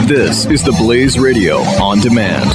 This is the Blaze Radio on demand.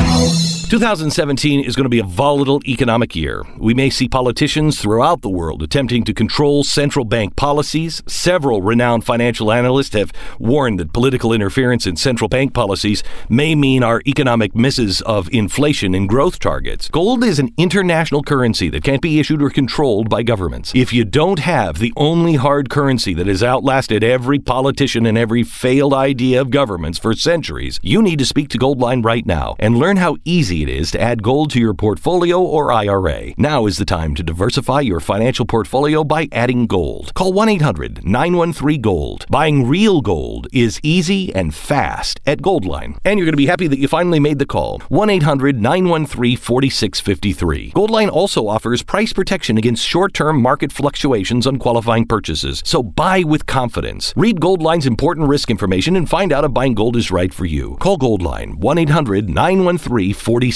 2017 is going to be a volatile economic year. We may see politicians throughout the world attempting to control central bank policies. Several renowned financial analysts have warned that political interference in central bank policies may mean our economic misses of inflation and growth targets. Gold is an international currency that can't be issued or controlled by governments. If you don't have the only hard currency that has outlasted every politician and every failed idea of governments for centuries, you need to speak to Goldline right now and learn how easy it is to add gold to your portfolio or IRA. Now is the time to diversify your financial portfolio by adding gold. Call 1-800-913-GOLD. Buying real gold is easy and fast at Goldline. And you're going to be happy that you finally made the call. 1-800-913-4653. Goldline also offers price protection against short-term market fluctuations on qualifying purchases. So buy with confidence. Read Goldline's important risk information and find out if buying gold is right for you. Call Goldline 1-800-913-4653.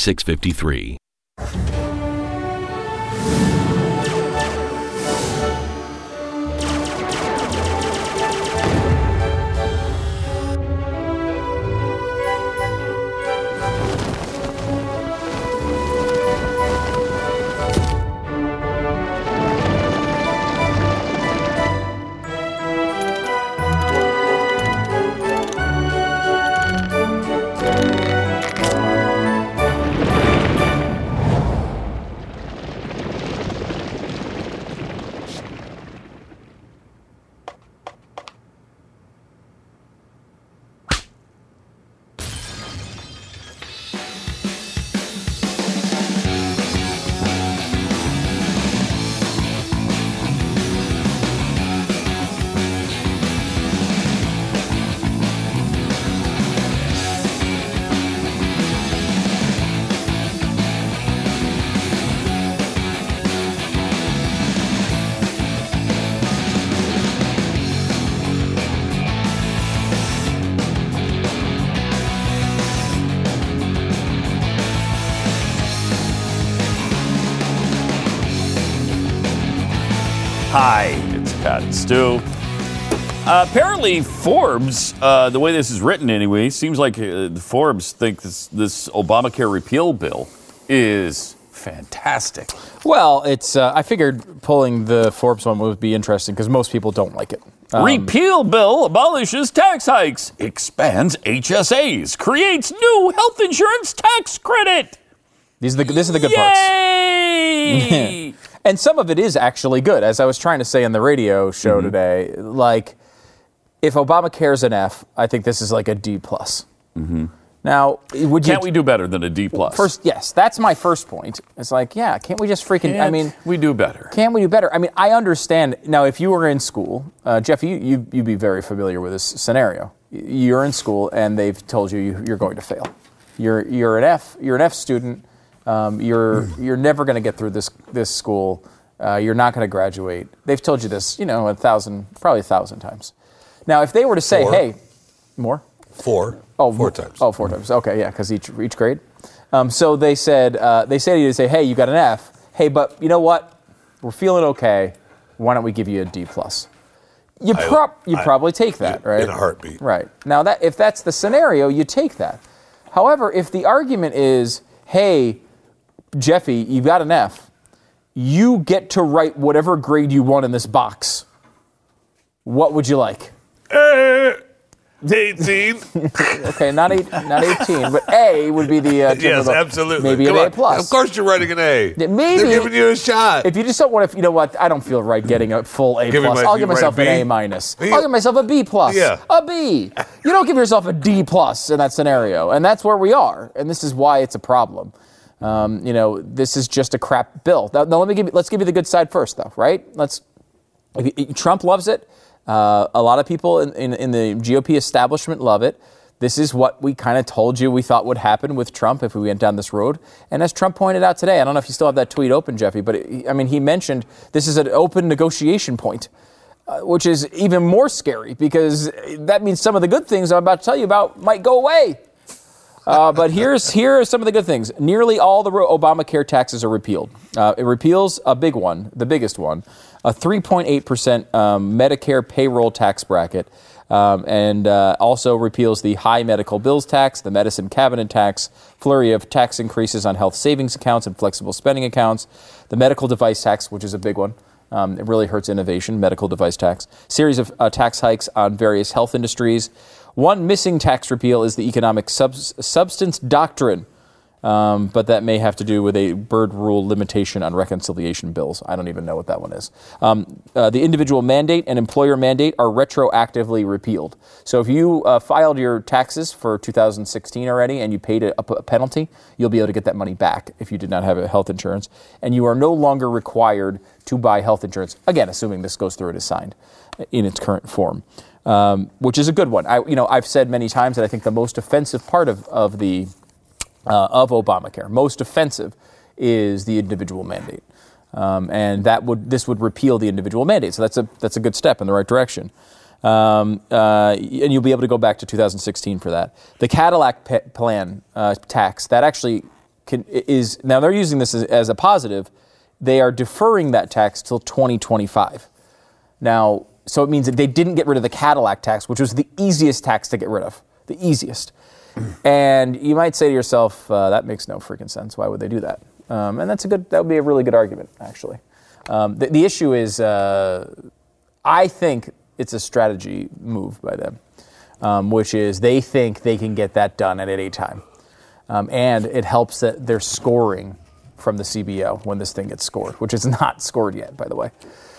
Hi, it's Pat and Stu. Apparently, Forbes, the way this is written anyway, seems like Forbes think this Obamacare repeal bill is fantastic. Well, it's. I figured pulling the Forbes one would be interesting because most people don't like it. Repeal bill abolishes tax hikes, expands HSAs, creates new health insurance tax credit. This are the good Yay! parts. And some of it is actually good. As I was trying to say on the radio show today, like, if Obamacare's an F, I think this is like a D+. Mm-hmm. Now, can't we do better than a D+? First, yes, that's my first point. It's like, yeah, can't we just we do better. Can't we do better? I mean, I understand. Now, if you were in school, Jeff, you'd be very familiar with this scenario. You're in school and they've told you you're going to fail. You're an F student. You're never going to get through this school. You're not going to graduate. They've told you this, probably 1,000 times. Now, if they were to say, hey, more? Four times. Oh, 4 times. Okay, yeah, because each grade. So they said to you, hey, you got an F. Hey, but you know what? We're feeling okay. Why don't we give you a D+? You'd probably take that, right? In a heartbeat. Right. Now, if that's the scenario, you take that. However, if the argument is, hey, Jeffy, you got an F. You get to write whatever grade you want in this box. What would you like? 18. Okay, not 18, but A would be the yes, absolutely. Maybe Come an on. A plus. Of course, you're writing an A. Maybe they're giving you a shot. If you just don't want to, you know what? I don't feel right getting a full A plus. I'll give myself an A minus. I'll give myself a B plus. Yeah. A B. You don't give yourself a D plus in that scenario, and that's where we are. And this is why it's a problem. This is just a crap bill. Now let's give you the good side first, though, right? Trump loves it. A lot of people in the GOP establishment love it. This is what we kind of told you we thought would happen with Trump if we went down this road. And as Trump pointed out today, I don't know if you still have that tweet open, Jeffy, but he mentioned this is an open negotiation point, which is even more scary because that means some of the good things I'm about to tell you about might go away. But here are some of the good things. Nearly all the Obamacare taxes are repealed. It repeals a big one, the biggest one, a 3.8% Medicare payroll tax bracket. and also repeals the high medical bills tax, the medicine cabinet tax, flurry of tax increases on health savings accounts and flexible spending accounts, the medical device tax, which is a big one. It really hurts innovation, medical device tax. Series of tax hikes on various health industries. One missing tax repeal is the economic substance doctrine, but that may have to do with a Byrd rule limitation on reconciliation bills. I don't even know what that one is. The individual mandate and employer mandate are retroactively repealed. So if you filed your taxes for 2016 already and you paid a penalty, you'll be able to get that money back if you did not have a health insurance. And you are no longer required to buy health insurance, again, assuming this goes through and is signed in its current form, which is a good one. I've said many times that I think the most offensive part of Obamacare, most offensive, is the individual mandate, and this would repeal the individual mandate. So that's a good step in the right direction, and you'll be able to go back to 2016 for that. The Cadillac plan tax that actually is now they're using this as a positive. They are deferring that tax till 2025. Now, so it means that they didn't get rid of the Cadillac tax, which was the easiest tax to get rid of, the easiest. And you might say to yourself, that makes no freaking sense. Why would they do that? And that would be a really good argument, actually. The issue is, I think it's a strategy move by them, which is they think they can get that done at any time. And it helps that they're scoring from the CBO when this thing gets scored, which is not scored yet, by the way.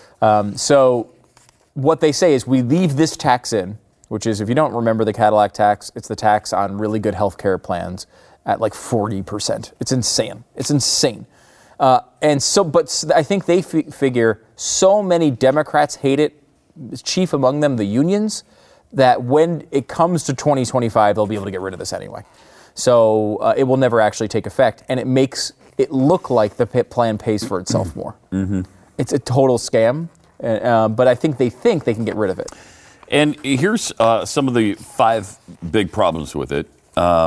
So what they say is we leave this tax in, which is, if you don't remember the Cadillac tax, it's the tax on really good health care plans at like 40%. It's insane. It's insane. But I think they figure so many Democrats hate it, chief among them the unions, that when it comes to 2025, they'll be able to get rid of this anyway. So it will never actually take effect, and it makes it look like the plan pays for itself more. Mm-hmm. It's a total scam, but I think they can get rid of it. And here's some of the 5 big problems with it.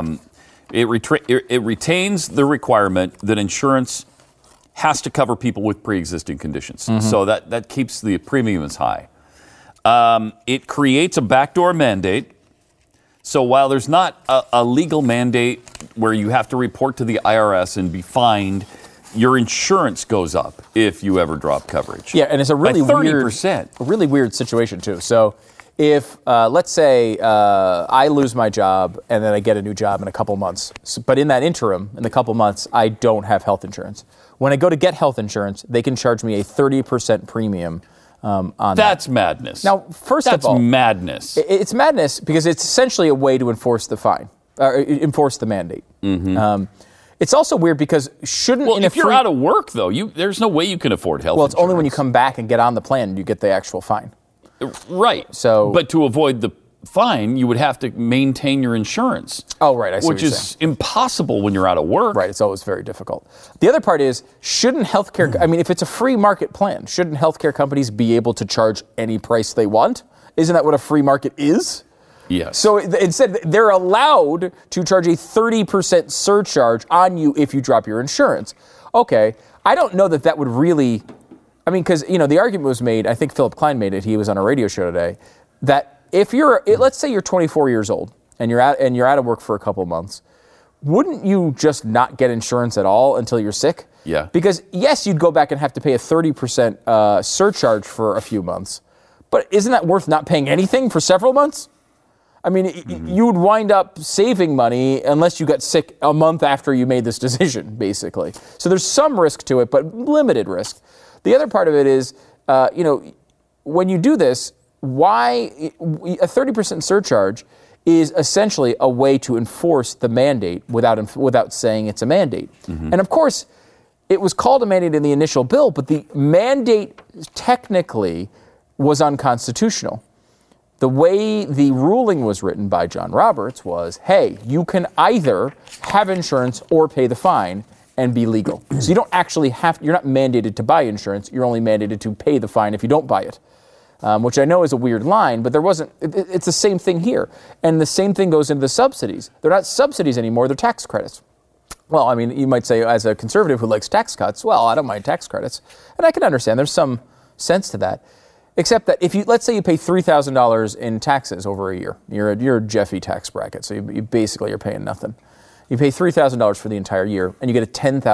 It retains the requirement that insurance has to cover people with pre-existing conditions. Mm-hmm. So that keeps the premiums high. It creates a backdoor mandate. So while there's not a legal mandate where you have to report to the IRS and be fined, your insurance goes up if you ever drop coverage. Yeah, and it's a really by 30%. Weird situation too. So if let's say I lose my job and then I get a new job in a couple months, but in that interim, in the couple months, I don't have health insurance. When I go to get health insurance, they can charge me a 30% premium. That's madness. Now, first of all, that's madness. It's madness because it's essentially a way to enforce the fine, enforce the mandate. Mm-hmm. It's also weird because if you're out of work though, there's no way you can afford health. Well, it's insurance. only when you come back and get on the plan you get the actual fine. Right. But to avoid the fine, you would have to maintain your insurance. Oh, right. I see which what you're is saying. Impossible when you're out of work. Right. It's always very difficult. The other part is, shouldn't healthcare, if it's a free market plan, shouldn't healthcare companies be able to charge any price they want? Isn't that what a free market is? Yes. So instead, they're allowed to charge a 30% surcharge on you if you drop your insurance. Okay. I don't know that would really, because, the argument was made, I think Philip Klein made it, he was on a radio show today, that if let's say you're 24 years old and you're out of work for a couple months, wouldn't you just not get insurance at all until you're sick? Yeah. Because yes, you'd go back and have to pay a 30% surcharge for a few months, but isn't that worth not paying anything for several months? You would wind up saving money unless you got sick a month after you made this decision, basically. So there's some risk to it, but limited risk. The other part of it is, when you do this, why a 30% surcharge is essentially a way to enforce the mandate without saying it's a mandate. Mm-hmm. And of course, it was called a mandate in the initial bill, but the mandate technically was unconstitutional. The way the ruling was written by John Roberts was, hey, you can either have insurance or pay the fine and be legal. So you don't actually you're not mandated to buy insurance, you're only mandated to pay the fine if you don't buy it. Which I know is a weird line, but it's the same thing here. And the same thing goes into the subsidies. They're not subsidies anymore, they're tax credits. Well, you might say, as a conservative who likes tax cuts, well, I don't mind tax credits. And I can understand, there's some sense to that. Except that if you, let's say you pay $3,000 in taxes over a year, you're a Jeffy tax bracket, so you basically are paying nothing. You pay $3,000 for the entire year, and you get a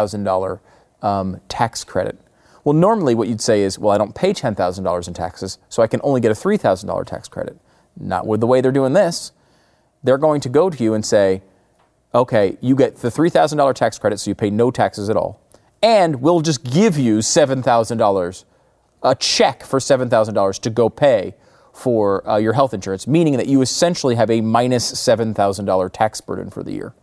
$10,000 tax credit. Well, normally what you'd say is, well, I don't pay $10,000 in taxes, so I can only get a $3,000 tax credit. Not with the way they're doing this. They're going to go to you and say, okay, you get the $3,000 tax credit, so you pay no taxes at all, and we'll just give you $7,000, a check for $7,000 to go pay for your health insurance, meaning that you essentially have a minus $7,000 tax burden for the year.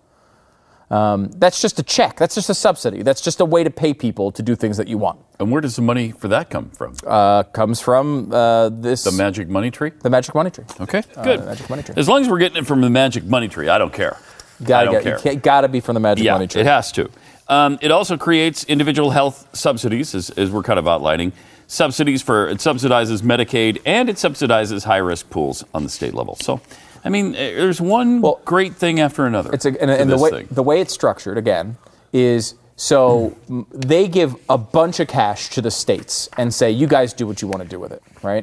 That's just a check. That's just a subsidy. That's just a way to pay people to do things that you want. And where does the money for that come from? Comes from this... The magic money tree? The magic money tree. Okay, good. The magic money tree. As long as we're getting it from the magic money tree, I don't care. Gotta be from the magic money tree. It has to. It also creates individual health subsidies, as we're kind of outlining. It subsidizes Medicaid, and it subsidizes high-risk pools on the state level. So, I mean, there's one great thing after another. And the way it's structured, again, is so they give a bunch of cash to the states and say, you guys do what you want to do with it, right?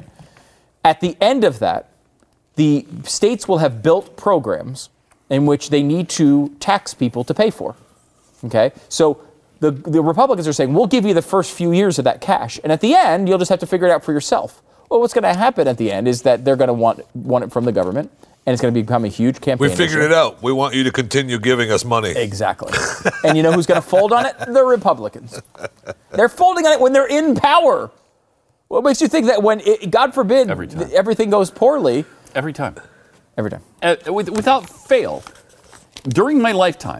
At the end of that, the states will have built programs in which they need to tax people to pay for, okay? So the Republicans are saying, we'll give you the first few years of that cash, and at the end, you'll just have to figure it out for yourself. Well, what's going to happen at the end is that they're going to want it from the government, and it's going to become a huge campaign. We figured it out. We want you to continue giving us money. Exactly. And you know who's going to fold on it? The Republicans. They're folding on it when they're in power. What makes you think that when, God forbid, everything goes poorly? Every time. Every time. Without fail, during my lifetime,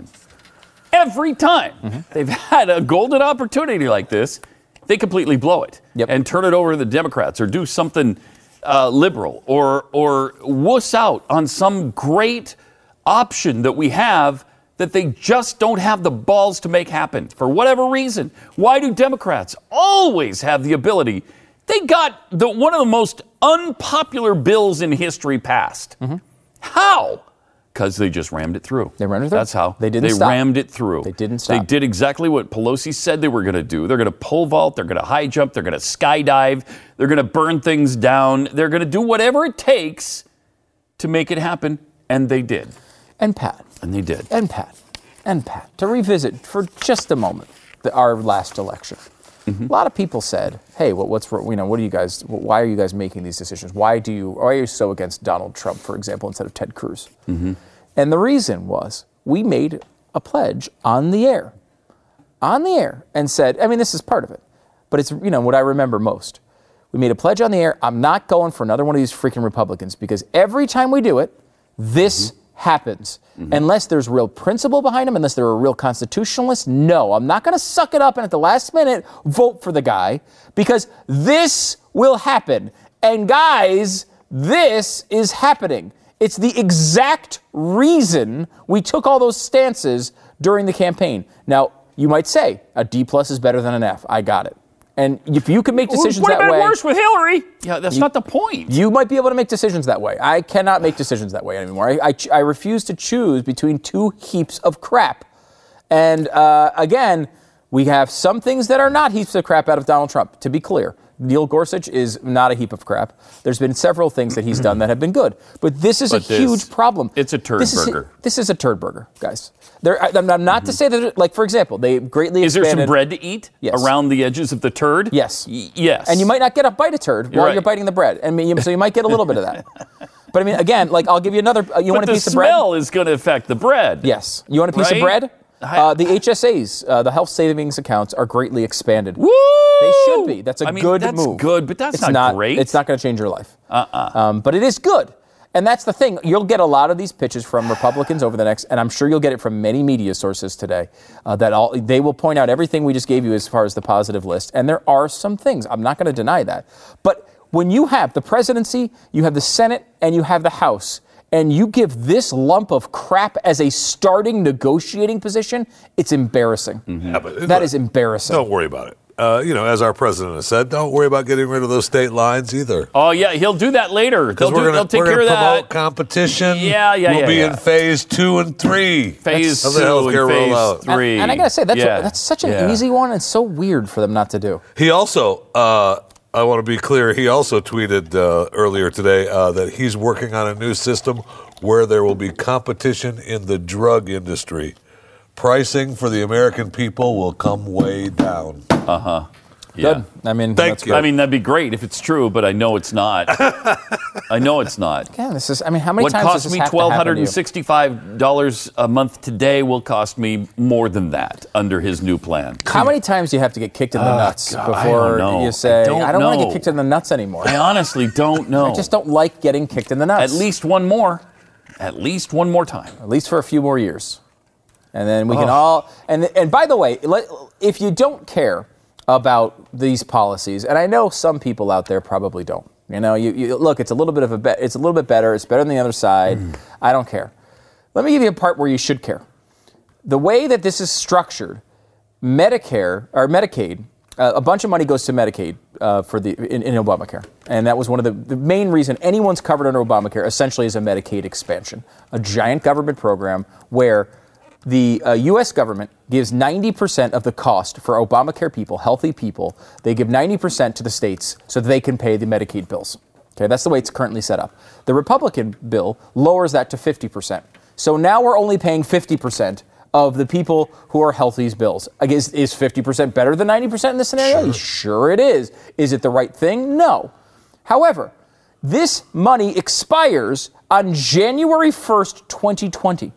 every time they've had a golden opportunity like this, they completely blow it and turn it over to the Democrats or do something liberal or wuss out on some great option that we have that they just don't have the balls to make happen for whatever reason. Why do Democrats always have the ability? They got one of the most unpopular bills in history passed. How? Because they just rammed it through. They rammed it through? That's how. They didn't stop. They rammed it through. They didn't stop. They did exactly what Pelosi said they were going to do. They're going to pole vault. They're going to high jump. They're going to skydive. They're going to burn things down. They're going to do whatever it takes to make it happen. And they did. And Pat. And they did. And Pat. To revisit for just a moment our last election. A lot of people said, "Hey, what are you guys? Why are you guys making these decisions? Why are you so against Donald Trump, for example, instead of Ted Cruz?" And the reason was we made a pledge on the air, and said, I mean, this is part of it, but it's what I remember most. We made a pledge on the air. I'm not going for another one of these freaking Republicans because every time we do it, this happens. Unless there's real principle behind them, unless they're a real constitutionalist, no, I'm not going to suck it up and at the last minute vote for the guy because this will happen. And guys, this is happening. It's the exact reason we took all those stances during the campaign. Now, you might say a D+ is better than an F. I got it. And if you can make decisions that way... Would have been worse with Hillary. Yeah, that's not the point. You might be able to make decisions that way. I cannot make decisions that way anymore. I refuse to choose between two heaps of crap. And again, we have some things that are not heaps of crap out of Donald Trump, to be clear. Neil Gorsuch is not a heap of crap. There's been several things that he's done that have been good. But this is a huge problem. It's a turd burger. This is a turd burger, guys. I'm not to say that, like, for example, they greatly expanded... Is there some bread to eat around the edges of the turd? Yes. Yes. And you might not get a bite of turd while you're biting the bread. So you might get a little bit of that. But I mean, again, like, I'll give you another... You want a piece of bread? The smell is going to affect the bread. Yes. You want a piece of bread? The HSAs, the health savings accounts, are greatly expanded. Woo! They should be. That's a good that's move. Good, but that's not great. It's not going to change your life. But it is good. And that's the thing. You'll get a lot of these pitches from Republicans over the next, and I'm sure you'll get it from many media sources today, they will point out everything we just gave you as far as the positive list. And there are some things. I'm not going to deny that. But when you have the presidency, you have the Senate, and you have the House, and you give this lump of crap as a starting negotiating position, it's embarrassing. Yeah, but that is embarrassing. Don't worry about it. As our president has said, don't worry about getting rid of those state lines either. Oh, yeah, he'll do that later. They'll take care of that. Promote competition. We'll be in phase 2 and 3. Phase 2 of the healthcare and rollout. phase 3. And I got to say, that's such an easy one and so weird for them not to do. He also I want to be clear. He also tweeted earlier today that he's working on a new system where there will be competition in the drug industry. Pricing for the American people will come way down. Yeah. Good. I mean, Thank you. I mean, that'd be great if it's true, but I know it's not. I know it's not. Yeah, this is. I mean, how many What times cost does me this have to happen to you? $1,265 a month today will cost me more than that under his new plan. How many times do you have to get kicked in the nuts God, I before don't know. you say, I I don't don't want to know. get kicked in the nuts anymore? I honestly don't know. I just don't like getting kicked in the nuts. At least one more. At least one more time. At least for a few more years. And then we can all, and by the way, if you don't care about these policies, and I know some people out there probably don't. You know, you look, it's a little bit of it's a little bit better. It's better than the other side. I don't care. Let me give you a part where you should care. The way that this is structured, Medicare or Medicaid, a bunch of money goes to Medicaid in Obamacare, and that was one of the main reason anyone's covered under Obamacare. Essentially, is a Medicaid expansion, a giant government program where the U.S. government gives 90% of the cost for Obamacare people, healthy people. They give 90% to the states so that they can pay the Medicaid bills. Okay, that's the way it's currently set up. The Republican bill lowers that to 50%. So now we're only paying 50% of the people who are healthy's bills. I guess, is 50% better than 90% in this scenario? Sure it is. Is it the right thing? No. However, this money expires on January 1st, 2020.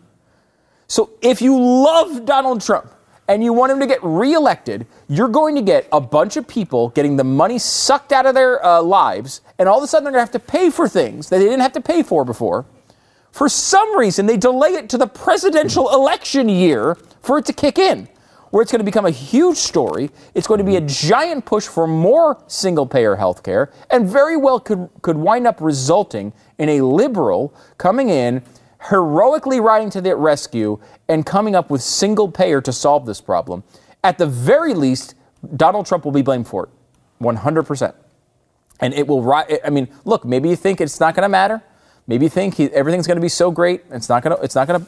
So if you love Donald Trump and you want him to get reelected, you're going to get a bunch of people getting the money sucked out of their lives, and all of a sudden they're going to have to pay for things that they didn't have to pay for before. For some reason, they delay it to the presidential election year for it to kick in, where it's going to become a huge story. It's going to be a giant push for more single-payer health care, and very well could wind up resulting in a liberal coming in, heroically riding to the rescue and coming up with single payer to solve this problem. At the very least, Donald Trump will be blamed for it, 100%. And it will, I mean, look, maybe you think it's not going to matter. Maybe you think everything's going to be so great, it's not going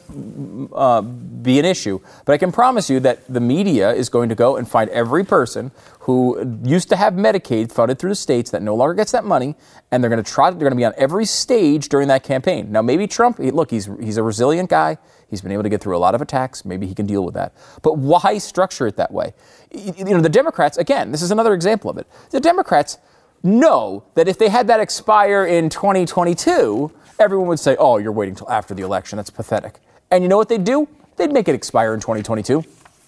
to be an issue. But I can promise you that the media is going to go and find every person who used to have Medicaid funded through the states that no longer gets that money, and they're going to be on every stage during that campaign. Now, maybe Trump, look, he's a resilient guy. He's been able to get through a lot of attacks. Maybe he can deal with that. But why structure it that way? You know, the Democrats, again, this is another example of it. The Democrats know that if they had that expire in 2022, everyone would say, oh, you're waiting till after the election. That's pathetic. And you know what they'd do? They'd make it expire in 2022.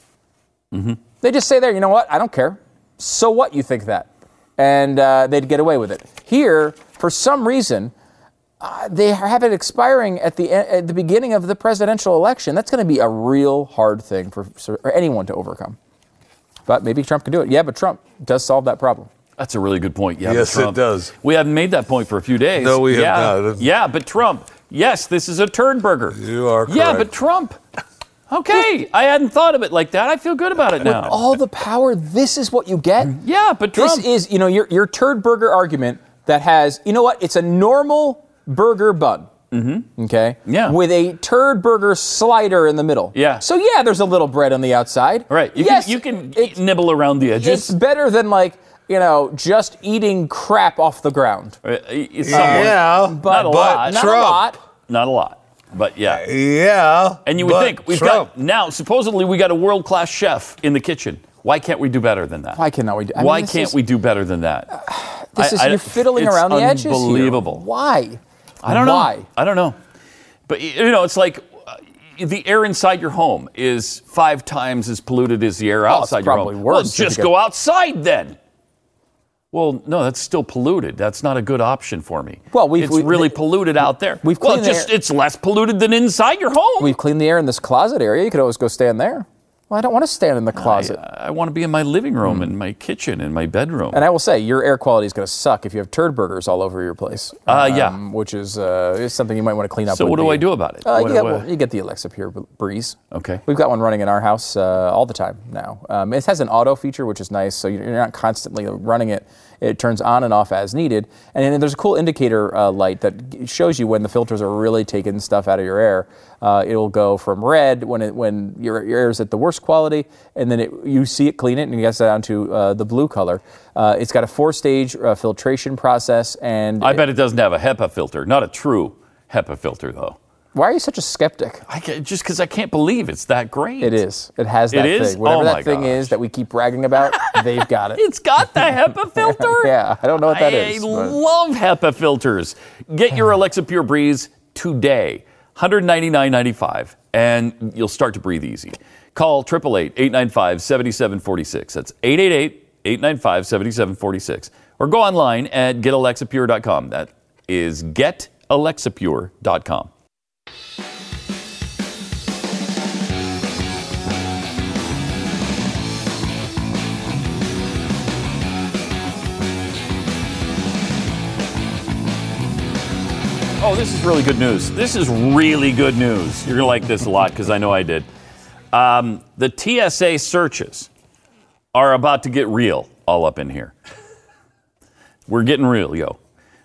They just say there, you know what? I don't care. So what you think that? And they'd get away with it. Here, for some reason, they have it expiring at the beginning of the presidential election. That's going to be a real hard thing for anyone to overcome. But maybe Trump can do it. Yeah, but Trump does solve that problem. That's a really good point. Yeah, Yes, Trump, it does. We haven't made that point for a few days. No, we have not. Yeah, but Trump. Yes, this is a turd burger. You are correct. Yeah, but Trump. Okay, I hadn't thought of it like that. I feel good about it now. All the power, this is what you get? Yeah, but Trump. This is, your turd burger argument that has, you know what? It's a normal burger bun. Okay? Yeah. With a turd burger slider in the middle. Yeah. So, yeah, there's a little bread on the outside. Right. You can nibble around the edges. It's better than, just eating crap off the ground. Yeah, But not a lot. Not Trump. a lot. Not a lot. But yeah. Yeah. And you would but think we've Trump. got now supposedly we got a world-class chef in the kitchen. Why can't we do better than that? Why cannot we do? Why can't we do better than that? You're fiddling it's around the edges here. Unbelievable. Why? I don't know. Why? I don't know. But it's like the air inside your home is 5 times as polluted as the air outside your home. probably worse Well, if just you go outside then. Well, no, that's still polluted. That's not a good option for me. Well, it's really polluted out there. We've cleaned the air. It's less polluted than inside your home. We've cleaned the air in this closet area. You could always go stand there. Well, I don't want to stand in the closet. I want to be in my living room, in my kitchen, in my bedroom. And I will say, your air quality is going to suck if you have turd burgers all over your place. Which is something you might want to clean up. So what do I do about it? You get the Alexa Pure Breeze. Okay. We've got one running in our house all the time now. It has an auto feature, which is nice, so you're not constantly running it. It turns on and off as needed. And then there's a cool indicator light that shows you when the filters are really taking stuff out of your air. It'll go from red when your air is at the worst quality, and then you see it clean it, and it gets down to the blue color. It's got a 4-stage filtration process, and I bet it doesn't have a HEPA filter, not a true HEPA filter, though. Why are you such a skeptic? Just because I can't believe it's that great. It is. It has that It is? thing. Whatever Oh my that thing gosh. is that we keep bragging about, they've got it. It's got the HEPA filter? Yeah, I don't know what that is. I but- love HEPA filters. Get your Alexa Pure Breeze today. $199.95, and you'll start to breathe easy. Call 888-895-7746. That's 888-895-7746. Or go online at getalexapure.com. That is getalexapure.com. Oh, this is really good news. This is really good news. You're going to like this a lot because I know I did. The TSA searches are about to get real all up in here. We're getting real, yo.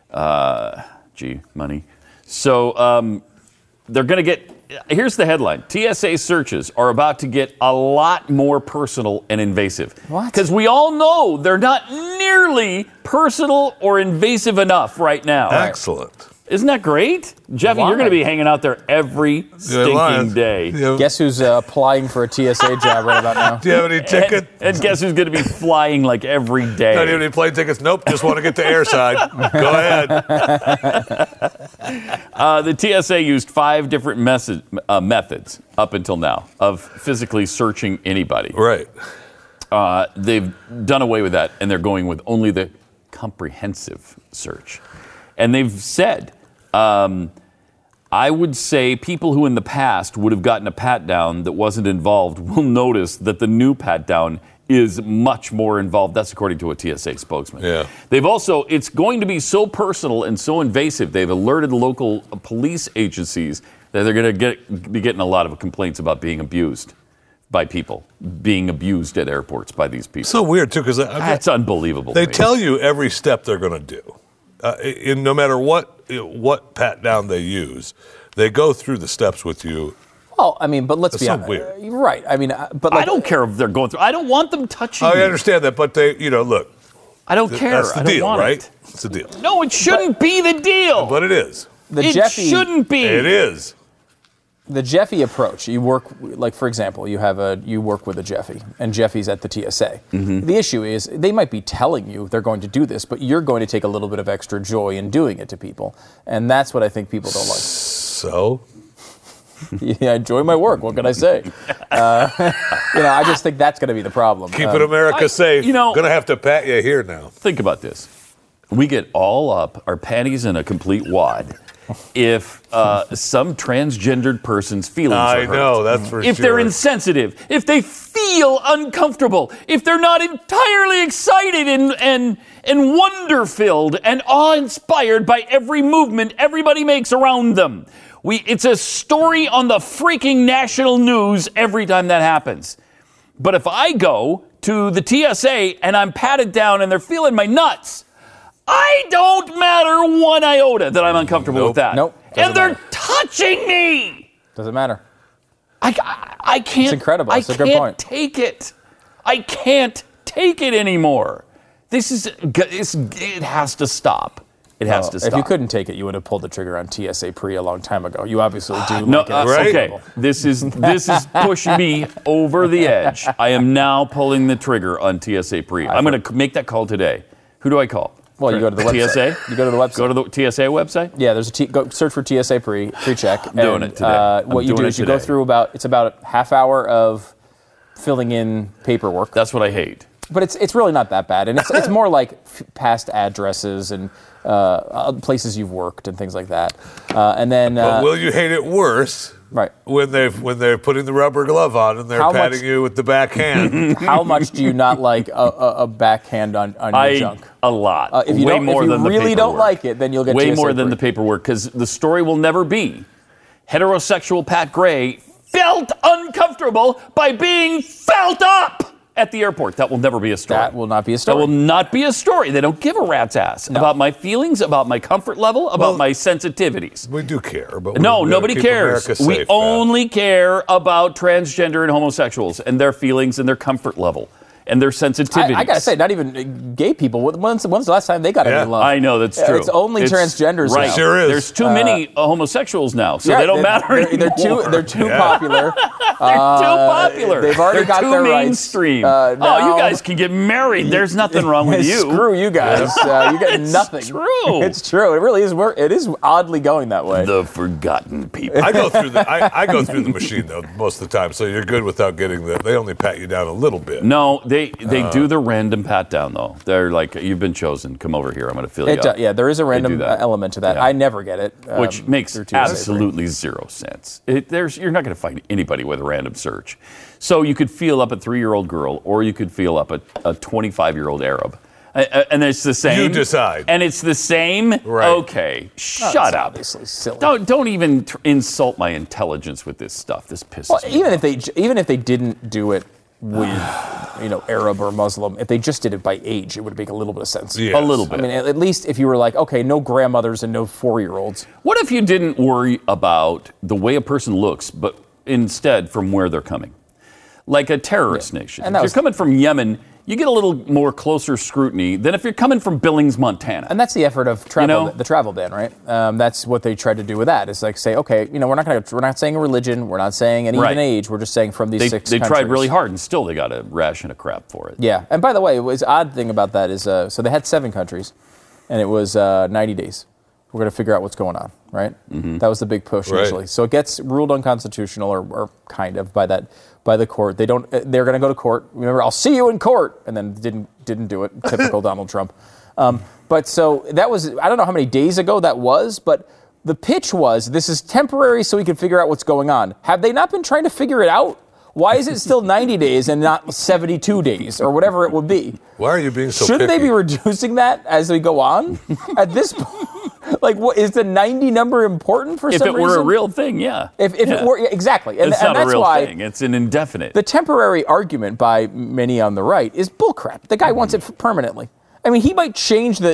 Money. So they're going to get, here's the headline. TSA searches are about to get a lot more personal and invasive. What? Because we all know they're not nearly personal or invasive enough right now. Excellent. Isn't that great? Jeffy, Why? you're going to be hanging out there every stinking day. Yeah. Guess who's applying for a TSA job right about now? Do you have any tickets? And guess who's going to be flying like every day? Don't have any plane tickets? Nope. Just want to get to airside. Go ahead. The TSA used 5 different methods up until now of physically searching anybody. Right. They've done away with that, and they're going with only the comprehensive search. And they've said, I would say people who in the past would have gotten a pat-down that wasn't involved will notice that the new pat-down is much more involved. That's according to a TSA spokesman. Yeah. They've also, it's going to be so personal and so invasive, they've alerted local police agencies that they're going to be getting a lot of complaints about being abused by people, being abused at airports by these people. So weird, too, because That's unbelievable. they to me. tell you every step they're going to do. In no matter what pat down they use, they go through the steps with you. Well, I mean, but let's That's be so honest. weird. You're right. I mean, but I like, don't care if they're going through. I don't want them touching I me. understand that, but they, look, I don't care. that's the I don't deal, want right? it. It's the deal. No, it shouldn't be the deal. But it is. the it Jeffy, shouldn't be. It is. the Jeffy approach. You work, like for example, you work with a Jeffy, and Jeffy's at the TSA. Mm-hmm. The issue is they might be telling you they're going to do this, but you're going to take a little bit of extra joy in doing it to people, and that's what I think people don't like. So? Yeah, I enjoy my work. What can I say? I just think that's going to be the problem. Keeping America safe. you know- Going to have to pat you here now. Think about this. We get all up, our panties in a complete wad, if some transgendered person's feelings are I hurt. know, that's for If sure. they're insensitive, if they feel uncomfortable, if they're not entirely excited and wonder-filled and awe-inspired by every movement everybody makes around them. It's a story on the freaking national news every time that happens. But if I go to the TSA and I'm patted down and they're feeling my nuts, I don't matter one iota that I'm uncomfortable with that. Nope. And Doesn't they're matter. touching me. Doesn't matter. I can't. It's incredible. It's a good I can't point. take it. I can't take it anymore. It has to stop. It has to stop. If you couldn't take it, you would have pulled the trigger on TSA Pre a long time ago. You obviously do. No, like it. right? okay. This is pushing me over the edge. I am now pulling the trigger on TSA Pre. I'm going to make that call today. Who do I call? Well, you go to the website. TSA. You go to the website. Go to the TSA website. Yeah, there's go search for TSA pre-check. I'm doing it today. What you do is you go through about a half hour of filling in paperwork. That's what I hate. But it's really not that bad, and it's more like past addresses and places you've worked and things like that. And then But will you hate it worse right. when they're putting the rubber glove on and they're How patting much- you with the backhand? How much do you not like a backhand on your junk? A lot. If you Way don't, more if you than the really don't paperwork. like it, then you'll get way TSA more than Pre. the paperwork, because the story will never be heterosexual Pat Gray felt uncomfortable by being felt up. at the airport. That will never be a story. That will not be a story. That will not be a story. They don't give a rat's ass about my feelings, about my comfort level, about my sensitivities. We do care, but No, we nobody keep cares. America safe, We Pat. only care about transgender and homosexuals and their feelings and their comfort level and their sensitivities. I gotta say, not even gay people. When's the last time they got any love? I know, that's true. It's only transgenders right. now. Sure is. There's too many homosexuals now, so they don't matter They're anymore. too popular. They're too popular. They've already They're got too their rights. mainstream. Now- you guys can get married. There's nothing wrong with you. Screw you guys. You get nothing. It's true. It's true. It really is. It is oddly going that way. The forgotten people. I go through I go through the machine though most of the time, so you're good without getting they only pat you down a little bit. No, they do the random pat down though. They're like, you've been chosen. Come over here. I'm going to fill you up. Yeah, there is a do random that. element to that. Yeah. I never get it, Which makes through TSA. absolutely zero sense. You're not going to find anybody with a random search. So you could feel up a 3-year-old girl, or you could feel up a 25-year-old Arab. And it's the same. You decide. And it's the same? Right. Okay, shut It's up. obviously silly. Don't even insult my intelligence with this stuff. This pisses Well, me off. even if they didn't do it with Arab or Muslim, if they just did it by age, it would make a little bit of sense. Yes. A little bit. I mean, at least if you were like, okay, no grandmothers and no 4-year-olds. What if you didn't worry about the way a person looks, but instead from where they're coming? Like a terrorist nation. And If that you're was- coming from Yemen, you get a little more closer scrutiny than if you're coming from Billings, Montana. And that's the effort of travel, know? the travel ban, right? That's what they tried to do with that. Is like say, okay, we're not saying a religion, we're not saying an Right. even age, we're just saying from these They 6 tried countries. really hard, and still they got a ration of crap for it. Yeah, and by the way, the odd thing about that is, so they had 7 countries, and it was 90 days. We're going to figure out what's going on, right? Mm-hmm. That was the big push Right. initially. So it gets ruled unconstitutional, or kind of by the court. They're going to go to court. Remember, I'll see you in court, and then didn't do it. Typical Donald Trump. But so that was, I don't know how many days ago that was, but the pitch was this is temporary, so we can figure out what's going on. Have they not been trying to figure it out? Why is it still 90 days and not 72 days or whatever it would be? Why are you being so Shouldn't picky? they be reducing that as we go on? At this point, like, what is the 90 number important for If some it reason? were a real thing, yeah. If it were, exactly. And it's not that's a real why thing. It's an indefinite. the temporary argument by many on the right is bullcrap. The guy wants it permanently. I mean, he might change and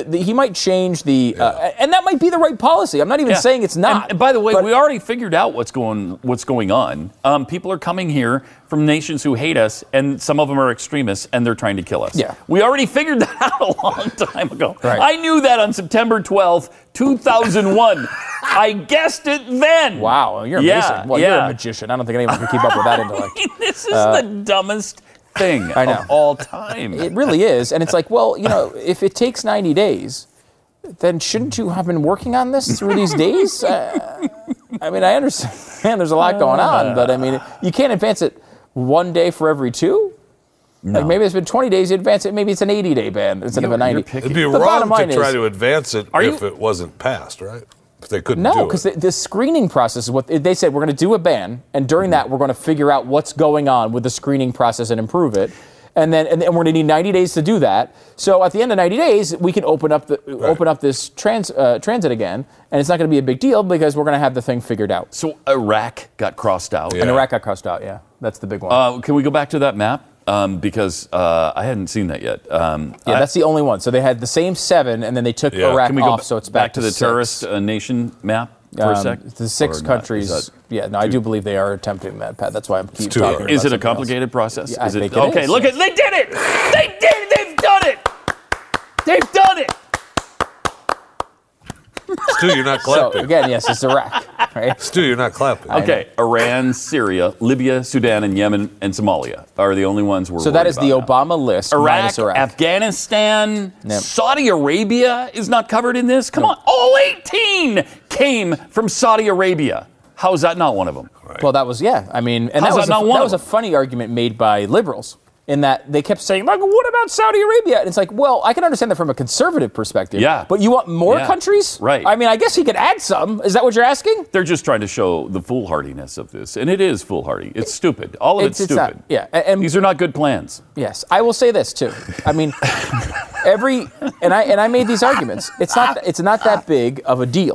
that might be the right policy. I'm not even saying it's not. And by the way, but- we already figured out what's going on. People are coming here from nations who hate us, and some of them are extremists, and they're trying to kill us. Yeah. We already figured that out a long time ago. Right. I knew that on September 12th, 2001. I guessed it then. Wow, you're amazing. Yeah, Well, you're yeah. a magician. I don't think anyone can keep up with that intellect. This is the dumbest thing I know. of all time. It really is. And it's like, well, if it takes 90 days, then shouldn't you have been working on this through these days? I mean, I understand there's a lot going on, but I mean, you can't advance it one day for every 2. No. Like maybe it's been 20 days, you advance it. Maybe it's an 80-day ban instead of a 90. It'd be The wrong bottom line to try is- to advance it Are if you- it wasn't passed, right? If they couldn't do No, it. because the screening process is what they said. We're going to do a ban, and during that, we're going to figure out what's going on with the screening process and improve it. And then we're going to need 90 days to do that. So at the end of 90 days, we can open up this transit again, and it's not going to be a big deal because we're going to have the thing figured out. So Iraq got crossed out. Yeah. And Iraq got crossed out. Yeah, that's the big one. Can we go back to that map? Because I hadn't seen that yet. That's the only one. So they had the same 7, and then they took Yeah. Iraq Can we go off. So it's back to the 6. terrorist nation map for a sec? The 6 Or not? countries. Is that- I do believe they are attempting that, Pat. That's why I'm keep too talking hard. about Is it a something else. complicated process? Yeah, I is it think it okay? is, Look yeah. at they did it. They did. They've done it. They've done it. Stu, you're not So clapping. again, yes, it's Iraq, right? Stu, you're not clapping. Okay, Iran, Syria, Libya, Sudan, and Yemen and Somalia are the only ones we're So that worried is the about now. Obama list Iraq, minus Iraq. Afghanistan, Yep. Saudi Arabia is not covered in this. Come on, all 18 came from Saudi Arabia. How is that not one of them? Well, that was I mean, and How's that was that not one that of was a them? funny argument made by liberals in that they kept saying, like, what about Saudi Arabia? And it's like, well, I can understand that from a conservative perspective. Yeah. But you want more Yeah. countries? Right. I mean, I guess he could add some. Is that what you're asking? They're just trying to show the foolhardiness of this, and it is foolhardy. It's stupid. All of it's It's stupid. not. Yeah. And These are not good plans. yes, I will say this too. I mean, and I made these arguments. It's not that big of a deal.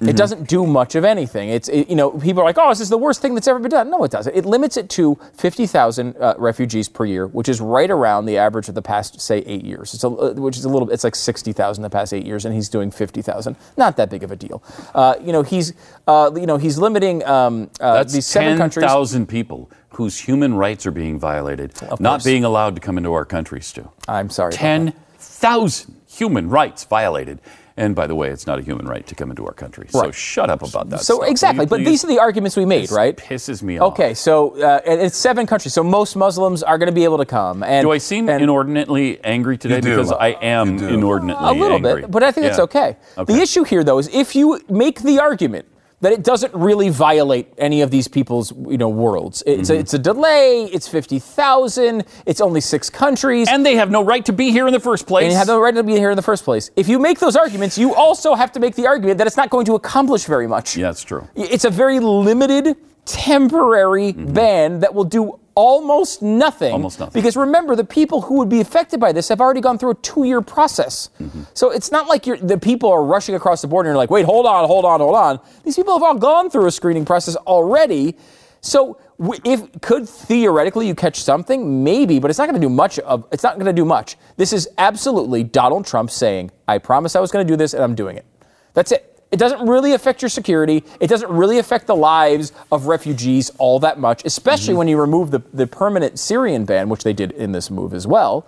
It doesn't do much of anything. People are like, oh, this is the worst thing that's ever been done. No, it doesn't. It limits it to 50,000 refugees per year, which is right around the average of the past, say, 8 years. It's like 60,000 the past 8 years, and he's doing 50,000. Not that big of a deal. He's limiting these 7 countries. 10,000 people whose human rights are being violated, not being allowed to come into our country, Stu. I'm sorry. 10,000 human rights violated. And by the way, it's not a human right to come into our country. So Right. shut up about that So stuff. exactly, but these are the arguments we made, right? Pisses me off. Okay, so and it's 7 countries, so most Muslims are going to be able to come. And Do I seem inordinately angry today? You do. Because I am You do. inordinately a little angry. bit, but I think it's Yeah. okay. Okay. The issue here, though, is if you make the argument that it doesn't really violate any of these people's, worlds. It's a delay. It's 50,000. It's only 6 countries. And they have no right to be here in the first place. And you have no right to be here in the first place. If you make those arguments, you also have to make the argument that it's not going to accomplish very much. Yeah, it's true. It's a very limited, temporary ban that will do almost nothing. Almost nothing. Because remember, the people who would be affected by this have already gone through a 2-year process. So it's not like the people are rushing across the border and you're like, wait, hold on. These people have all gone through a screening process already. So could theoretically you catch something? Maybe, but it's not going to do much. It's not going to do much. This is absolutely Donald Trump saying, I promised I was going to do this and I'm doing it. That's it. It doesn't really affect your security. It doesn't really affect the lives of refugees all that much, especially when you remove the permanent Syrian ban, which they did in this move as well.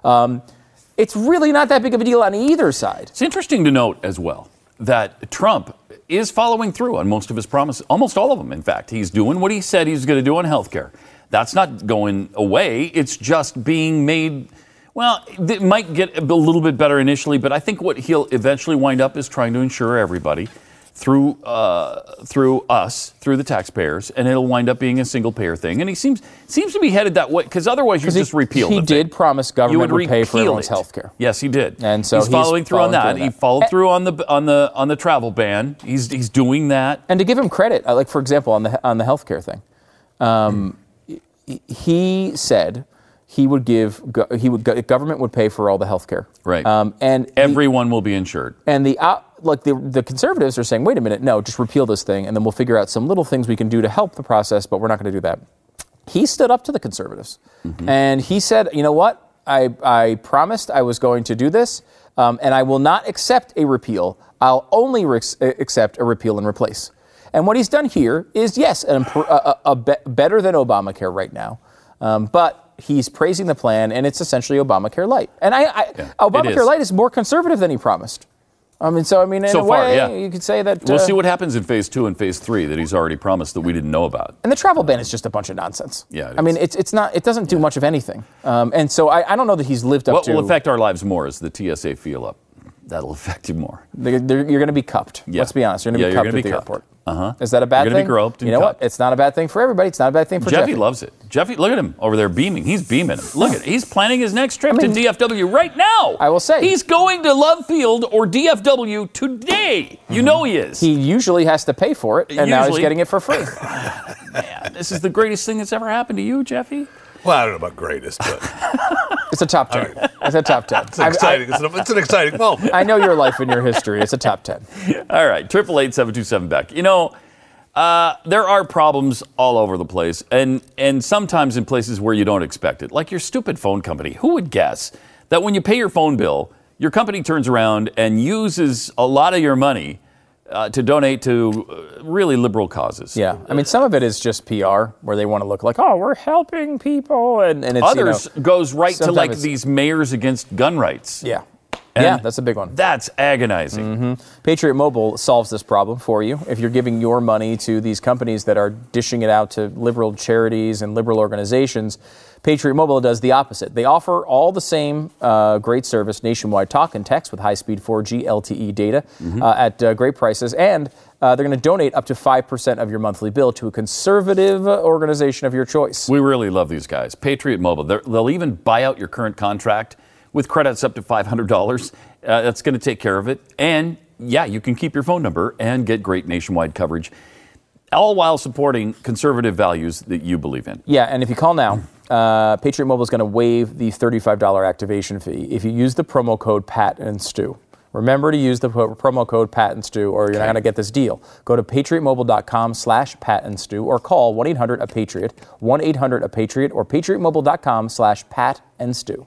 It's really not that big of a deal on either side. It's interesting to note as well that Trump is following through on most of his promises, almost all of them, in fact. He's doing what he said he's going to do on health care. That's not going away. It's just being made... Well, it might get a little bit better initially, but I think what he'll eventually wind up is trying to insure everybody through us, through the taxpayers, and it'll wind up being a single-payer thing. And he seems to be headed that way, because otherwise you just repeal it. He did promise government would pay for everyone's health care. Yes, he did. And so he's following through on that. He followed through on the travel ban. He's doing that. And to give him credit, like for example on the healthcare thing, he said government would pay for all the health care. Right. And everyone will be insured. And the conservatives are saying, wait a minute, no, just repeal this thing, and then we'll figure out some little things we can do to help the process, but we're not going to do that. He stood up to the conservatives, and he said, you know what? I promised I was going to do this, and I will not accept a repeal. I'll only accept a repeal and replace. And what he's done here is, yes, better than Obamacare right now, but he's praising the plan, and it's essentially Obamacare Light. And Obamacare Light is more conservative than he promised. In a way, you could say that... We'll see what happens in phase 2 and phase 3 that he's already promised that we didn't know about. And the travel ban is just a bunch of nonsense. Yeah, it doesn't do much of anything. And so I don't know that he's lived up to... What will affect our lives more is the TSA feel up. That'll affect you more. You're going to be cupped. Yeah. Let's be honest. You're going to be cupped at the airport. Uh-huh. Is that a bad thing? You're going to be groped and You know cupped. what? It's not a bad thing for everybody. It's not a bad thing for Jeffy. Jeffy loves it. Jeffy, look at him over there beaming. He's beaming. Look at he's planning his next trip to DFW right now. I will say. He's going to Love Field or DFW today. You know he is. He usually has to pay for it, and now he's getting it for free. Man, this is the greatest thing that's ever happened to you, Jeffy. Well, I don't know about greatest, but it's a top 10. Right. It's a top 10. It's exciting. It's an exciting moment. I know your life and your history. It's a top 10. All right, 888-727-BECK. You know, there are problems all over the place, and sometimes in places where you don't expect it, like your stupid phone company. Who would guess that when you pay your phone bill, your company turns around and uses a lot of your money to donate to really liberal causes? Yeah. Some of it is just PR, where they want to look like, oh, we're helping people. And it's, others goes right to like these mayors against gun rights. Yeah. And that's a big one. That's agonizing. Patriot Mobile solves this problem for you. If you're giving your money to these companies that are dishing it out to liberal charities and liberal organizations, Patriot Mobile does the opposite. They offer all the same great service, nationwide talk and text with high-speed 4G LTE data at great prices, and they're going to donate up to 5% of your monthly bill to a conservative organization of your choice. We really love these guys. Patriot Mobile, they'll even buy out your current contract with credits up to $500. That's going to take care of it. And, yeah, you can keep your phone number and get great nationwide coverage, all while supporting conservative values that you believe in. Yeah, and if you call now, Patriot Mobile is going to waive the $35 activation fee if you use the promo code Pat and Stu. Remember to use the promo code PatandStew or you're not going to get this deal. Go to patriotmobile.com/PatandStew or call 1-800-A-PATRIOT, 1-800-A-PATRIOT or patriotmobile.com/PatandStew.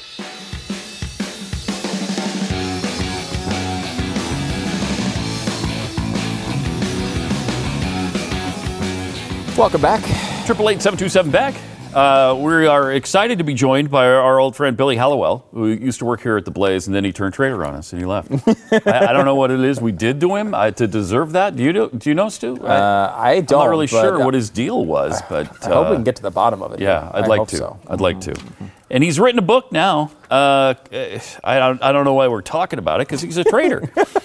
Welcome back. 888-727-BACK. We are excited to be joined by our old friend Billy Hallowell, who used to work here at the Blaze, and then he turned traitor on us and he left. I don't know what it is we did to him to deserve that. Do you know, Stu? I don't. I'm not really sure what his deal was, but I hope we can get to the bottom of it. Yeah, I'd like to. So. I'd like to. And he's written a book now. I don't know why we're talking about it because he's a traitor.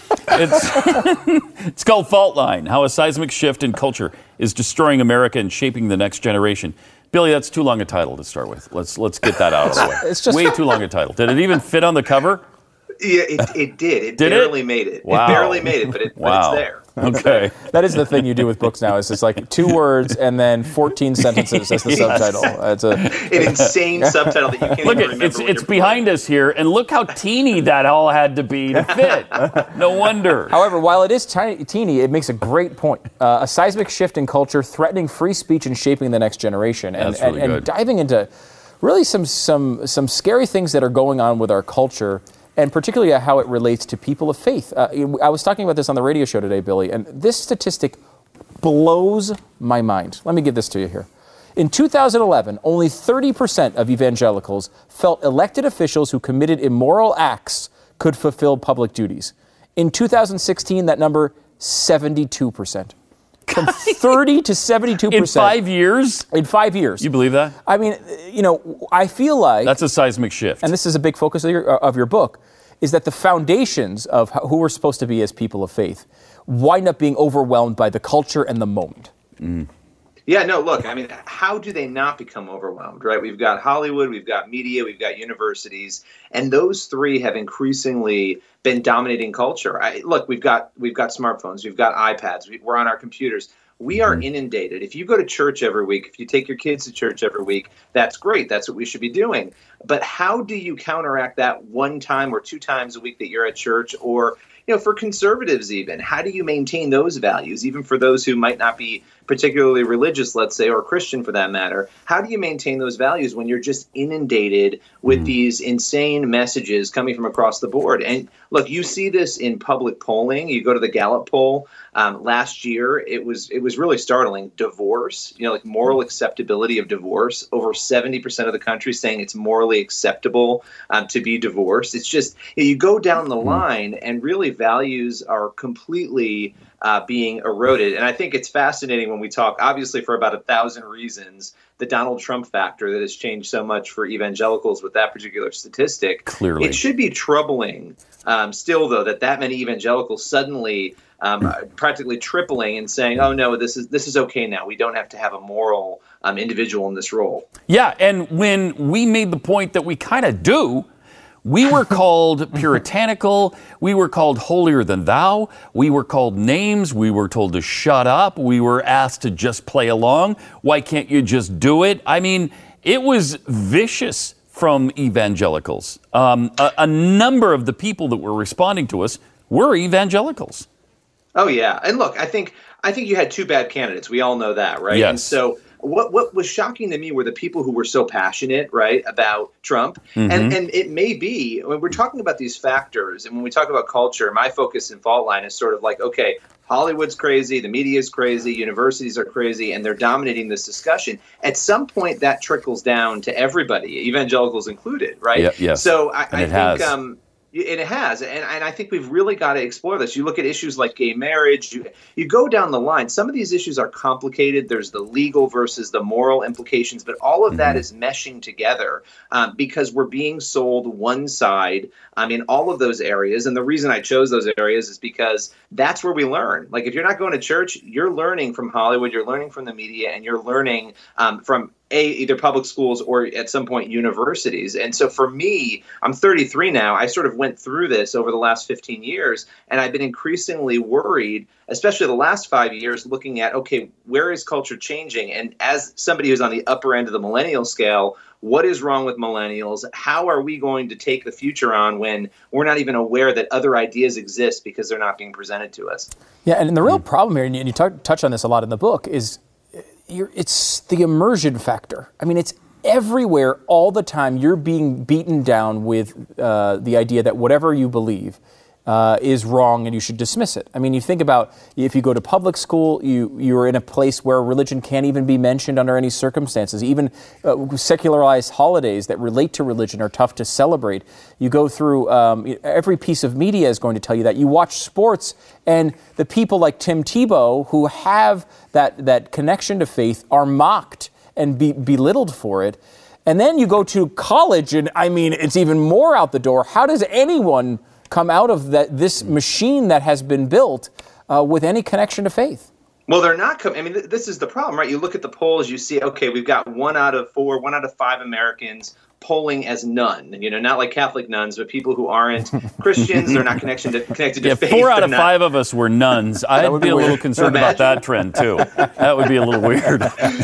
It's called Fault Line: How a Seismic Shift in Culture is Destroying America and Shaping the Next Generation. Billy, that's too long a title to start with. Let's get that out of the way. It's just way too long a title. Did it even fit on the cover? Yeah, it did. It did barely made it. Wow. It barely made it, but it's there. Okay. That is the thing you do with books now. Is it's like 2 words and then 14 sentences as the subtitle. It's an insane subtitle that you can't look even remember. It's behind us here, and look how teeny that all had to be to fit. No wonder. However, while it is teeny, it makes a great point. A seismic shift in culture threatening free speech and shaping the next generation. That's really good. And diving into really some scary things that are going on with our culture, and particularly how it relates to people of faith. I was talking about this on the radio show today, Billy, and this statistic blows my mind. Let me give this to you here. In 2011, only 30% of evangelicals felt elected officials who committed immoral acts could fulfill public duties. In 2016, that number, 72%. From 30 to 72%. In 5 years? In 5 years. You believe that? I mean, I feel like... That's a seismic shift. And this is a big focus of your book, is that the foundations of who we're supposed to be as people of faith wind up being overwhelmed by the culture and the moment. Mm. Yeah, no, look, I mean, how do they not become overwhelmed, right? We've got Hollywood, we've got media, we've got universities, and those three have increasingly been dominating culture. Look, we've got smartphones, we've got iPads, we're on our computers. We are inundated. If you go to church every week, if you take your kids to church every week, that's great. That's what we should be doing. But how do you counteract that 1 time or 2 times a week that you're at church? Or, for conservatives even, how do you maintain those values, even for those who might not be particularly religious, let's say, or Christian for that matter? How do you maintain those values when you're just inundated with these insane messages coming from across the board? And look, you see this in public polling. You go to the Gallup poll last year. It was really startling. Divorce, like moral acceptability of divorce. Over 70% of the country saying it's morally acceptable to be divorced. It's just you go down the line, and really values are completely being eroded. And I think it's fascinating when we talk, obviously, for about 1,000 reasons, the Donald Trump factor that has changed so much for evangelicals with that particular statistic. Clearly. It should be troubling still, though, that many evangelicals suddenly practically tripling and saying, oh, no, this is okay now. We don't have to have a moral individual in this role. Yeah, and when we made the point that we kind of do, we were called puritanical. We were called holier than thou. We were called names. We were told to shut up. We were asked to just play along. Why can't you just do it? I mean, it was vicious from evangelicals. A number of the people that were responding to us were evangelicals. Oh, yeah. And look, I think you had 2 bad candidates. We all know that, right? Yes. And so what was shocking to me were the people who were so passionate, right, about Trump. Mm-hmm. And it may be, when we're talking about these factors, and when we talk about culture, my focus in Fault Line is sort of like, okay, Hollywood's crazy, the media is crazy, universities are crazy, and they're dominating this discussion. At some point, that trickles down to everybody, evangelicals included, right? Yeah, yes. So I think it has, and I think we've really got to explore this. You look at issues like gay marriage, you go down the line. Some of these issues are complicated. There's the legal versus the moral implications, but all of that is meshing together because we're being sold one side in all of those areas. And the reason I chose those areas is because that's where we learn. Like, if you're not going to church, you're learning from Hollywood, you're learning from the media, and you're learning from either public schools or at some point universities. And so for me, I'm 33 now. I sort of went through this over the last 15 years, and I've been increasingly worried, especially the last 5 years, looking at, okay, where is culture changing? And as somebody who's on the upper end of the millennial scale, what is wrong with millennials? How are we going to take the future on when we're not even aware that other ideas exist because they're not being presented to us? Yeah, and the real problem here, and you touch on this a lot in the book, is it's the immersion factor. I mean, it's everywhere all the time. You're being beaten down with the idea that whatever you believe is wrong and you should dismiss it. I mean, you think about if you go to public school, you're in a place where religion can't even be mentioned under any circumstances. Even secularized holidays that relate to religion are tough to celebrate. You go through, every piece of media is going to tell you that. You watch sports, and the people like Tim Tebow who have that connection to faith are mocked and belittled for it. And then you go to college, and I mean, it's even more out the door. How does anyone come out of this machine that has been built with any connection to faith? Well, they're not coming. I mean, this is the problem, right? You look at the polls, you see, okay, we've got 1 out of 4, 1 out of 5 Americans polling as none. Not like Catholic nuns, but people who aren't Christians. They're not connected to faith. 4 out of 5 of us were nuns. I'd be a little concerned about that trend too. That would be a little weird.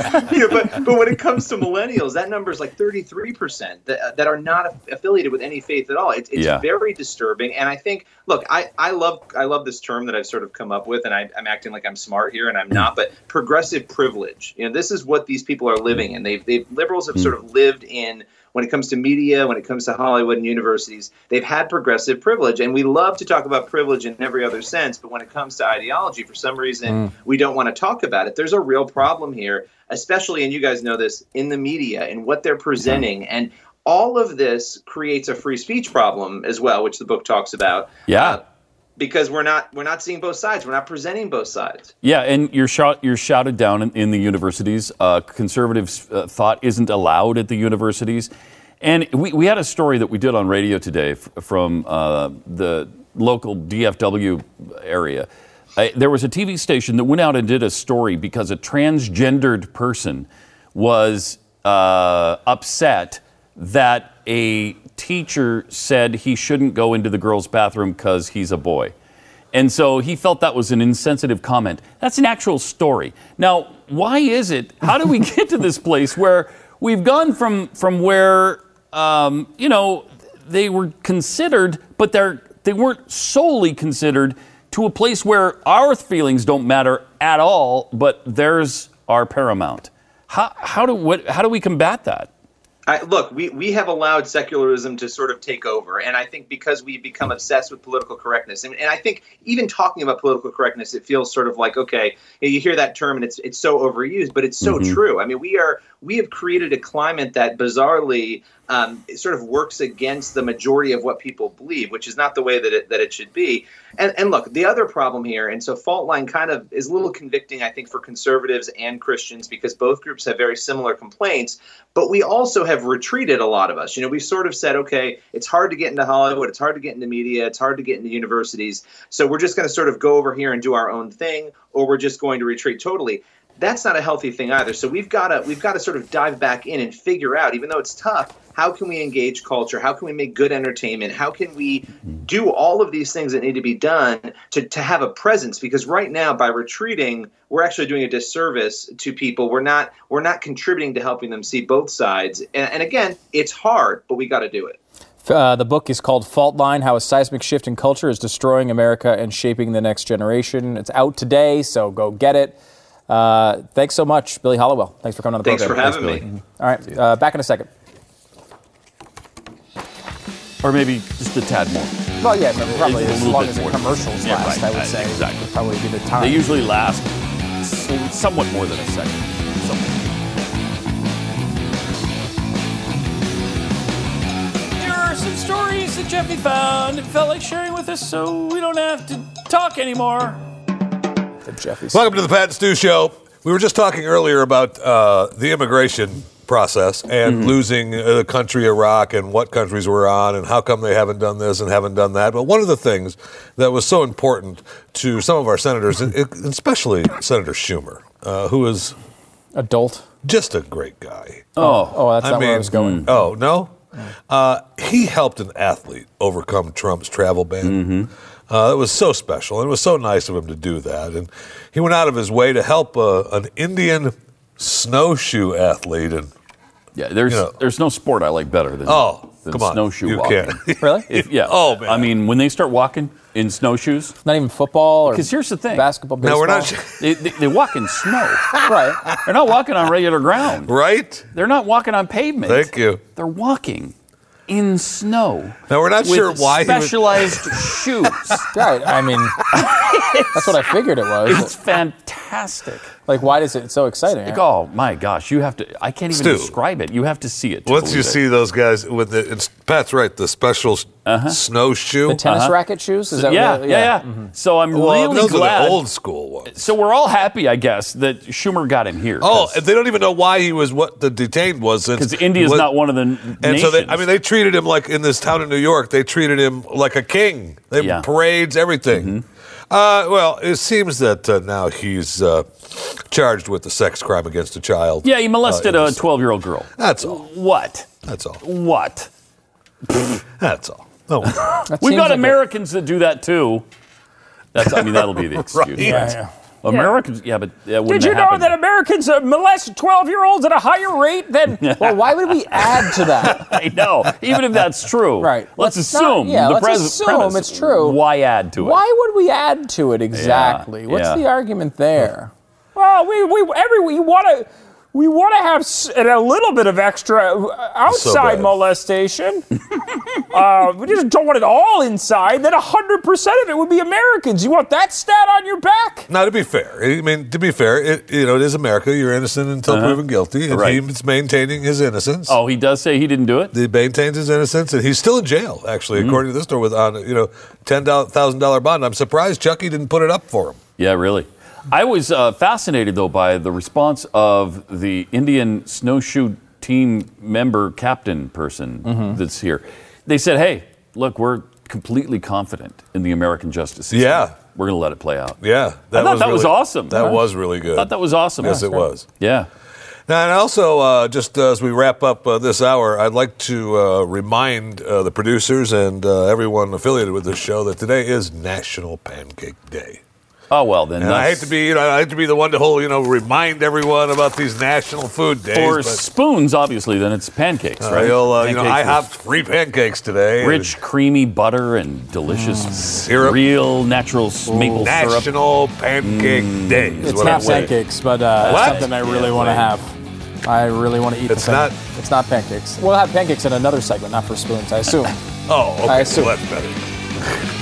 But when it comes to millennials, that number is like 33% that are not affiliated with any faith at all. It's very disturbing. And I think, look, I love this term that I've sort of come up with, and I'm acting like I'm smart here, and I'm not. But progressive privilege. This is what these people are living in. Liberals have sort of lived in. When it comes to media, when it comes to Hollywood and universities, they've had progressive privilege. And we love to talk about privilege in every other sense, but when it comes to ideology, for some reason, we don't want to talk about it. There's a real problem here, especially, and you guys know this, in the media and what they're presenting. And all of this creates a free speech problem as well, which the book talks about. Yeah. Because we're not seeing both sides. We're not presenting both sides. Yeah, and you're shouted down in the universities. Conservative thought isn't allowed at the universities. And we had a story that we did on radio today from the local DFW area. There was a TV station that went out and did a story because a transgendered person was upset that a teacher said he shouldn't go into the girls' bathroom because he's a boy. And so he felt that was an insensitive comment. That's an actual story. Now, why is it? How do we get to this place where we've gone from where, they were considered, but they weren't solely considered, to a place where our feelings don't matter at all, but theirs are paramount? How do we combat that? Look, we have allowed secularism to sort of take over, and I think because we've become obsessed with political correctness, and I think even talking about political correctness, it feels sort of like, okay, you hear that term and it's so overused, but it's so true. I mean, we have created a climate that bizarrely sort of works against the majority of what people believe, which is not the way that it should be. And look, the other problem here, and so Fault Line kind of is a little convicting, I think, for conservatives and Christians, because both groups have very similar complaints, but we also have retreated, a lot of us. We've sort of said, okay, it's hard to get into Hollywood, it's hard to get into media, it's hard to get into universities, so we're just going to sort of go over here and do our own thing, or we're just going to retreat totally. That's not a healthy thing either. So we've got to sort of dive back in and figure out, even though it's tough, how can we engage culture? How can we make good entertainment? How can we do all of these things that need to be done to have a presence? Because right now, by retreating, we're actually doing a disservice to people. We're not contributing to helping them see both sides. And again, it's hard, but we got to do it. The book is called Fault Line: How a Seismic Shift in Culture is Destroying America and Shaping the Next Generation. It's out today, so go get it. Thanks so much, Billy Hallowell. Thanks for coming on the program. Thanks for having me. All right, back in a second. Or maybe just a tad more. Well, yeah, probably A as little long bit as the more. commercials Yeah, last, right, I would say. exactly. Would probably be the time. They usually last somewhat more than a second. There are some stories that Jeffy found and felt like sharing with us, so we don't have to talk anymore. Welcome to the Pat and Stu Show. We were just talking earlier about the immigration process and losing the country Iraq and what countries we're on and how come they haven't done this and haven't done that. But one of the things that was so important to some of our senators, especially Senator Schumer, who is adult, just a great guy. That's not where I was going. Oh, no? He helped an athlete overcome Trump's travel ban. It was so special, and it was so nice of him to do that. And he went out of his way to help an Indian snowshoe athlete, and Yeah, there's no sport I like better than come on, snowshoe you walking. can't. Really? Yeah. Oh, man. I mean, when they start walking in snowshoes, Not even football or because here's the thing. basketball, baseball? No, we're not. They walk in snow. Right. They're not walking on regular ground. Right? They're not walking on pavement. Thank you. They're walking in snow. Now, we're not with sure why specialized shoes. Right. I mean, that's what I figured it was. It's fantastic. Like, why is it so exciting? Like, oh my gosh, you have to. I can't even Stu. describe it. You have to see it. to Once you believe it. see those guys with Pat's right, the special snowshoe. The tennis racket shoes? Is that Yeah, what, yeah. So I'm Well, really those glad. are the old school ones. So we're all happy, I guess, that Schumer got him here. Oh, and they don't even know why he was what the detained was. because India's not one of the And nations. so they treated him like in this town in New York. They treated him like a king. They Yeah. parades, everything. Well, it seems that now he's charged with the sex crime against a child. Yeah, he molested a 12-year-old girl. That's all. What? That's all. What? That's all. Oh, That We've seems got like Americans that do that too. That'll be the excuse. Right. Yeah. Americans, yeah, but that wouldn't Did you have know happened. that Americans molest 12-year-olds at a higher rate than... Well, why would we add to that? I know, even if that's true. Right. Let's Let's assume. not- yeah, the let's assume premise. it's true. Why add to it? Why would we add to it exactly? What's yeah. the argument there? Well, we want to have a little bit of extra outside bad. molestation. We just don't want it all inside. Then 100% of it would be Americans. You want that stat on your back? now, to be fair, it is America. You're innocent until proven guilty, and Right. he's maintaining his innocence. Oh, he does say he didn't do it? He maintains his innocence, and he's still in jail. Actually, according to this story, with on $10,000 bond. I'm surprised Chucky didn't put it up for him. Yeah, really. I was fascinated, though, by the response of the Indian snowshoe team member captain person that's here. They said, hey, look, we're completely confident in the American justice system. Yeah. We're going to let it play out. Yeah, I thought that was really- awesome. That was really good. I thought that was awesome. Yes, it was. Yeah. Now, and also, just as we wrap up this hour, I'd like to remind the producers and everyone affiliated with this show that today is National Pancake Day. Oh, well, then And I hate to be, the one to remind everyone about these national food days. For but, spoons, obviously, then it's pancakes, right? I Pancakes have with free pancakes today. rich, creamy butter and delicious Syrup. real natural maple syrup. National Pancake Day is It's what not I'm saying. pancakes, but it's What? something I really want to have. I really want to eat It's the not- It's not pancakes. We'll have pancakes in another segment, not for spoons, I assume. Oh, okay. I assume. Well, that's better.